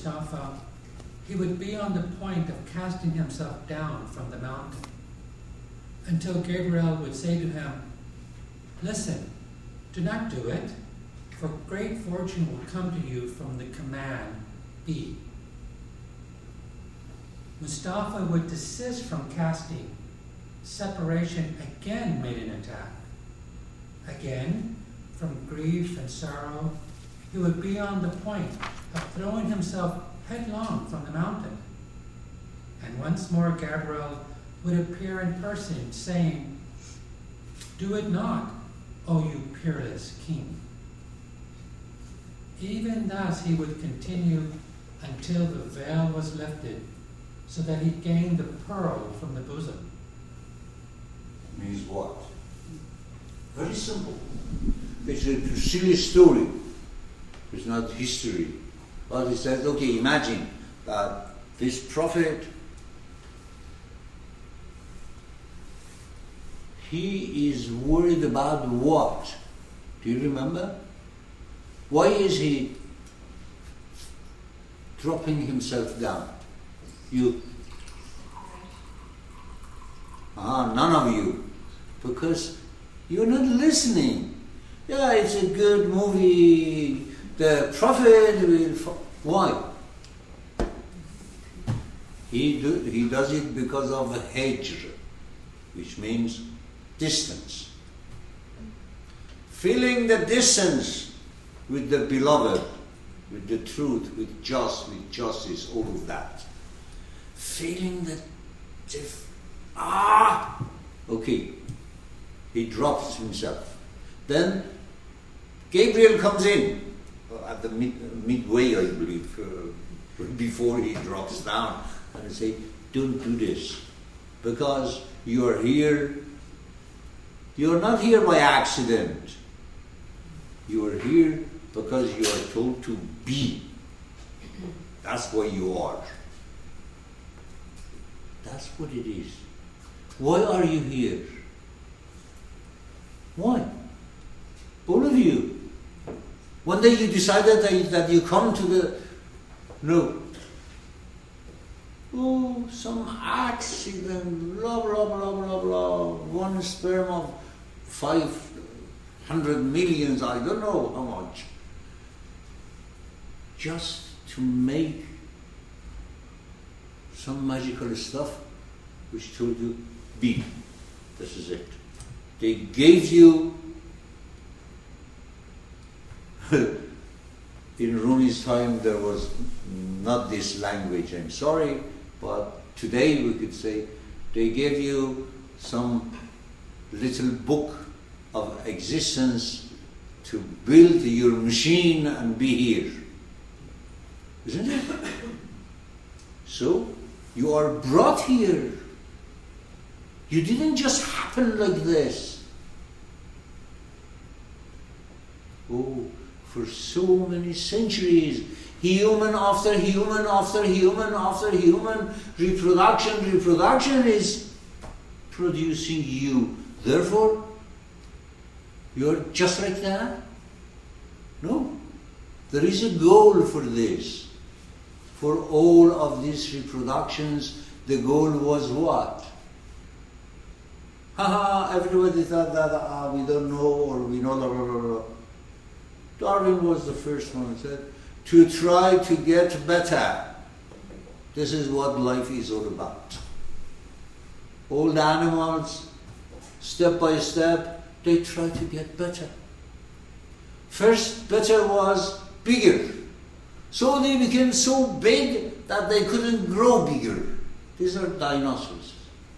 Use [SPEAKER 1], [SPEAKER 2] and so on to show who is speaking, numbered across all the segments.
[SPEAKER 1] Mustafa, he would be on the point of casting himself down from the mountain, until Gabriel would say to him, "Listen, do not do it, for great fortune will come to you from the command, be." Mustafa would desist from casting. Separation again made an attack. Again, from grief and sorrow, he would be on the point of throwing himself headlong from the mountain. And once more Gabriel would appear in person, saying, "Do it not, O you peerless king." Even thus he would continue until the veil was lifted, so that he gained the pearl from the bosom.
[SPEAKER 2] Means what? Very simple. It's a silly story. It's not history. But he says, okay, imagine that this prophet, he is worried about what? Do you remember? Why is he dropping himself down? None of you. Because you're not listening. Yeah, it's a good movie. The prophet will... Why? He does it because of hijr, which means distance. Filling the distance with the beloved, with the truth, with justice, all of that. Feeling that okay, he drops himself. Then Gabriel comes in at the midway, I believe, before he drops down, and say, "Don't do this, because you are here. You are not here by accident. You are here because you are told to be. That's why you are. That's what it is. Why are you here? Why? All of you. One day you decided that you come to the... No. Oh, some accident, blah, blah, blah, blah, blah. One sperm of 500 million, I don't know how much. Just to make some magical stuff which told you, be. This is it. They gave you, in Rumi's time there was not this language, I'm sorry, but today we could say, they gave you some little book of existence to build your machine and be here. Isn't it? So, you are brought here. You didn't just happen like this. Oh, for so many centuries, human after human after human after human, reproduction is producing you. Therefore, you're just like that? No. There is a goal for this. For all of these reproductions, the goal was what? Everybody thought that we don't know, or we know, blah, blah, blah, blah. Darwin was the first one who said, to try to get better. This is what life is all about. All the animals, step by step, they try to get better. First, better was bigger. So they became so big that they couldn't grow bigger. These are dinosaurs.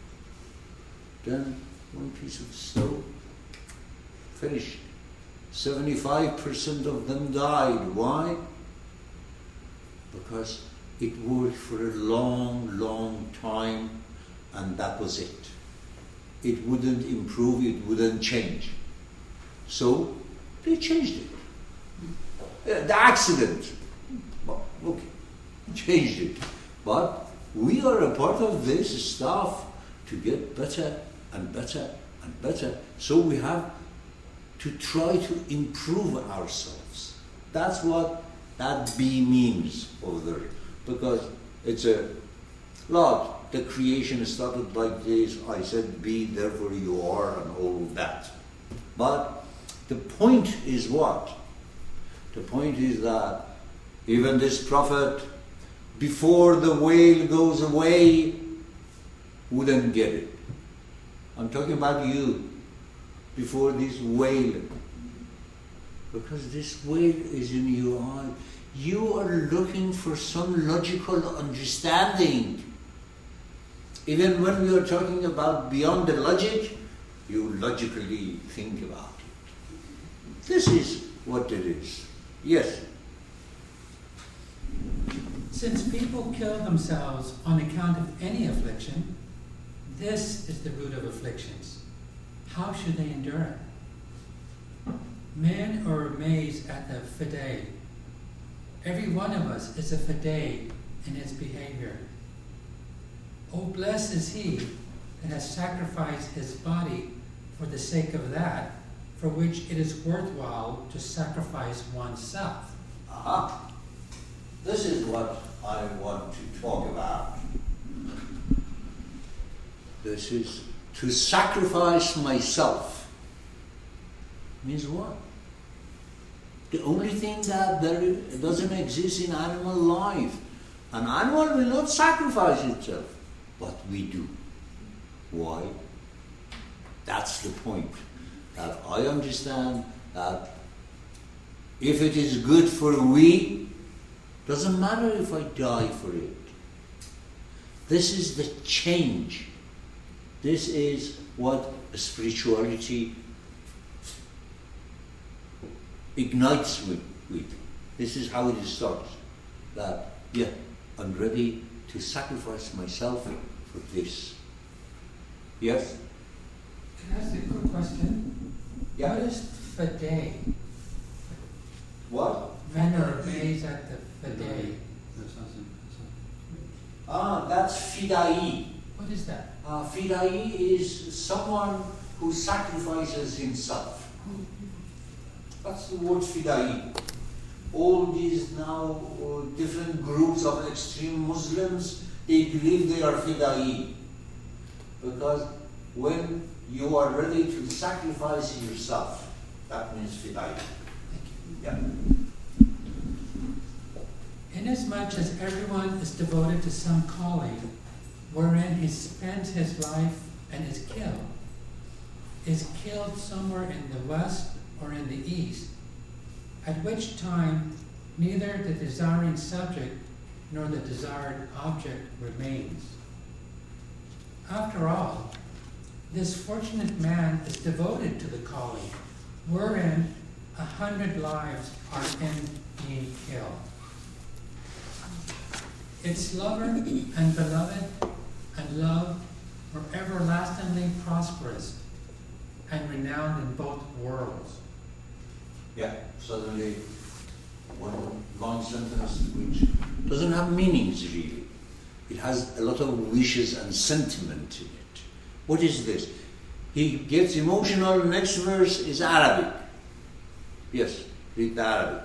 [SPEAKER 2] Then one piece of stone, finished. 75% of them died. Why? Because it worked for a long, long time, and that was it. It wouldn't improve, it wouldn't change. So they changed it. The accident, okay, changed it. But we are a part of this stuff to get better and better and better. So we have to try to improve ourselves. That's what that be means over there. because it's a Lord, the creation started like this. I said, be, therefore you are, and all of that. But the point is what? The point is that even this prophet, before the whale goes away, wouldn't get it. I'm talking about you, before this whale. Because this whale is in your eye. You are looking for some logical understanding. Even when we are talking about beyond the logic, you logically think about it. This is what it is. Yes?
[SPEAKER 1] Since people kill themselves on account of any affliction, this is the root of afflictions. How should they endure it? Men are amazed at the fide. Every one of us is a fide in his behavior. Oh, blessed is he that has sacrificed his body for the sake of that, for which it is worthwhile to sacrifice oneself.
[SPEAKER 2] Aha. This is what I want to talk about. This is to sacrifice myself. Means what? The only thing that there doesn't exist in animal life. An animal will not sacrifice itself, but we do. Why? That's the point. That I understand that if it is good for we, doesn't matter if I die for it. This is the change. This is what spirituality ignites with. This is how it starts. That, yeah, I'm ready to sacrifice myself for this. Yes?
[SPEAKER 1] Can I ask you a quick question?
[SPEAKER 2] Yeah.
[SPEAKER 1] What is fide?
[SPEAKER 2] What?
[SPEAKER 1] Men are amazed at the fide.
[SPEAKER 2] That's fidai.
[SPEAKER 1] What is that?
[SPEAKER 2] Fidai is someone who sacrifices himself. That's the word fidai. All these now different groups of extreme Muslims, they believe they are fidai. Because when you are ready to sacrifice yourself, that means fidai. Yeah.
[SPEAKER 1] Inasmuch as everyone is devoted to some calling wherein he spends his life and is killed somewhere in the west or in the east, at which time neither the desiring subject nor the desired object remains. After all, this fortunate man is devoted to the calling, wherein 100 lives are in being killed. Its lover and beloved and loved were everlastingly prosperous and renowned in both worlds.
[SPEAKER 2] Yeah, suddenly one long sentence which doesn't have meanings really. It has a lot of wishes and sentiment in it. What is this? He gets emotional. Next verse is Arabic. Yes, read the Arabic.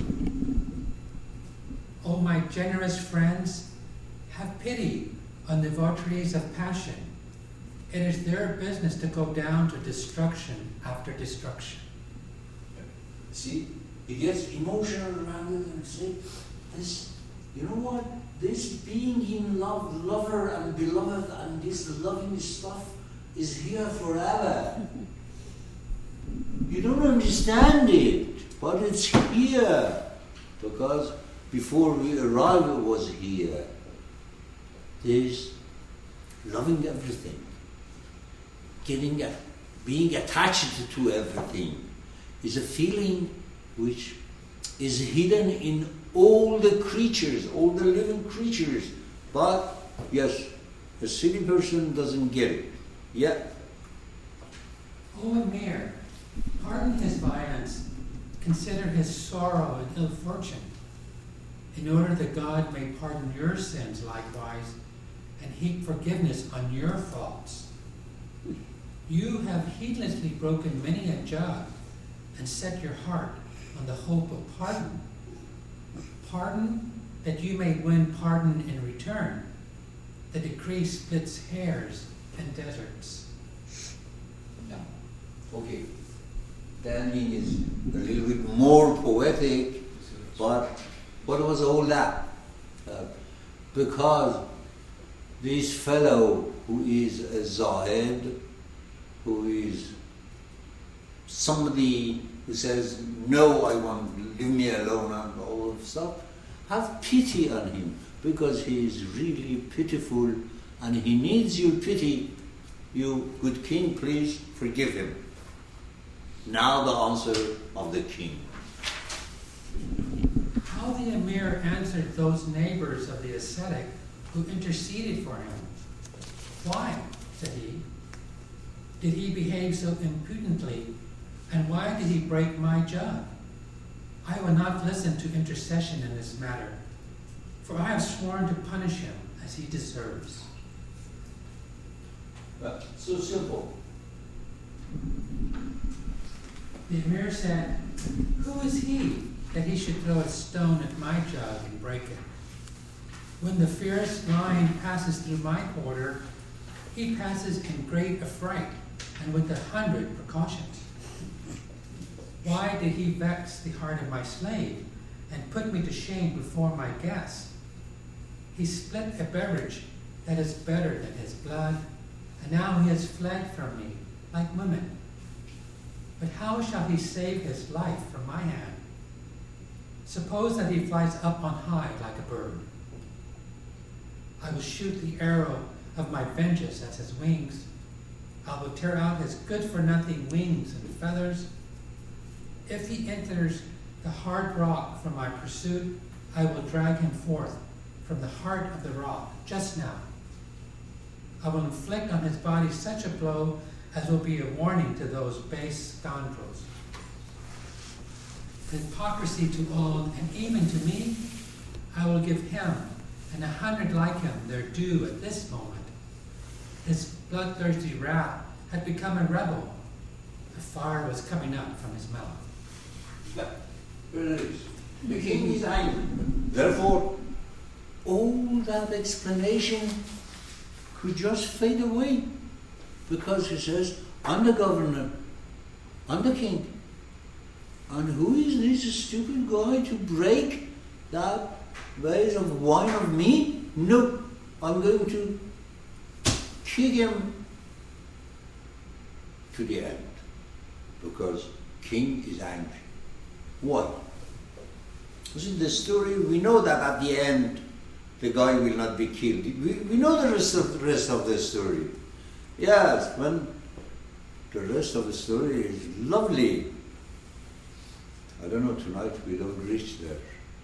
[SPEAKER 1] O my generous friends, have pity on the votaries of passion. It is their business to go down to destruction after destruction.
[SPEAKER 2] See, he gets emotional rather than say, this, you know what? This being in love, lover and beloved, and this loving stuff is here forever. You don't understand it, but it's here. Because before we arrive, it was here. There's loving everything, being attached to everything is a feeling which is hidden in all the creatures, all the living creatures. But, yes, a silly person doesn't get it. Yeah.
[SPEAKER 1] O Emir, pardon his violence, consider his sorrow and ill fortune, in order that God may pardon your sins likewise, and heap forgiveness on your faults. You have heedlessly broken many a jug, and set your heart on the hope of pardon. Pardon that you may win pardon in return. The decree splits hairs and deserts.
[SPEAKER 2] Yeah. Okay. Then he is a little bit more poetic, but what was all that? Because this fellow who is a Zahid, who is somebody who says, no, leave me alone and all of stuff, have pity on him, because he is really pitiful and he needs your pity. You, good king, please forgive him. Now the answer of the king.
[SPEAKER 1] How the Emir answered those neighbors of the ascetic who interceded for him. Why, said he, did he behave so impudently, and why did he break my jug? I will not listen to intercession in this matter, for I have sworn to punish him as he deserves.
[SPEAKER 2] So simple.
[SPEAKER 1] The Emir said, who is he that he should throw a stone at my jug and break it? When the fierce lion passes through my quarter, he passes in great affright and with 100 precautions. Why did he vex the heart of my slave and put me to shame before my guests? He split a beverage that is better than his blood, and now he has fled from me like women. But how shall he save his life from my hand? Suppose that he flies up on high like a bird. I will shoot the arrow of my vengeance at his wings. I will tear out his good-for-nothing wings and feathers. If he enters the hard rock for my pursuit, I will drag him forth from the heart of the rock just now. I will inflict on his body such a blow as will be a warning to those base scoundrels. Hypocrisy to all, and even to me, I will give him and 100 like him their due at this moment. His bloodthirsty wrath had become a rebel. A fire was coming up from his mouth.
[SPEAKER 2] The king is angry. Therefore, all that explanation could just fade away, because he says, I'm the governor, I'm the king. And who is this stupid guy to break that vase of wine of me? No, I'm going to kick him to the end, because king is angry. Why? You see, the story, we know that at the end the guy will not be killed. We know the rest of the story. Yes, when the rest of the story is lovely. I don't know, tonight we don't reach there.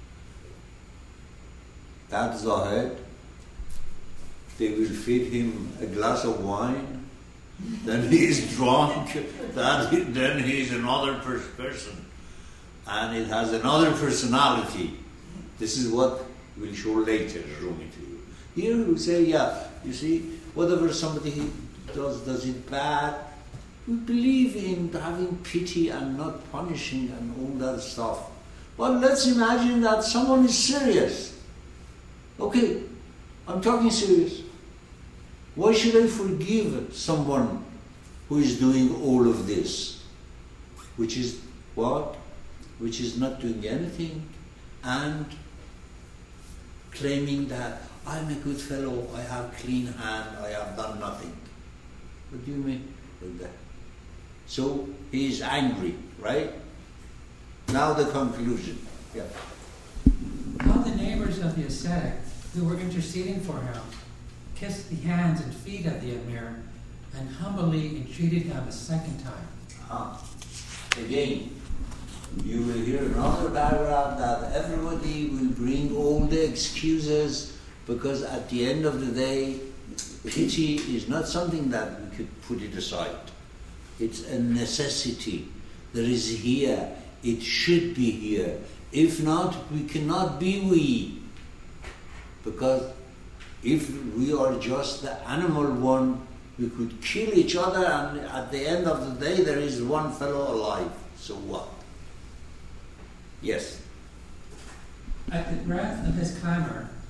[SPEAKER 2] That Zahid, they will feed him a glass of wine, then he is drunk, then he is another person, and it has another personality. This is what we'll show later, Rumi, to you. Here we say, yeah, you see, whatever somebody does it bad, we believe in having pity and not punishing and all that stuff. But let's imagine that someone is serious. Okay, I'm talking serious. Why should I forgive someone who is doing all of this? Which is what? Which is not doing anything and claiming that I'm a good fellow, I have clean hand, I have done nothing. What do you mean with that? So he is angry, right? Now the conclusion. Yeah.
[SPEAKER 1] How the neighbors of the ascetic who were interceding for him kissed the hands and feet of the Emir and humbly entreated him a second time.
[SPEAKER 2] Again, you will hear another paragraph that everybody will bring all the excuses, because at the end of the day, pity is not something that we could put it aside. It's a necessity. There is here. It should be here. If not, we cannot be we. Because if we are just the animal one, we could kill each other, and at the end of the day there is one fellow alive. So what? Yes.
[SPEAKER 1] At the breath of his clamor,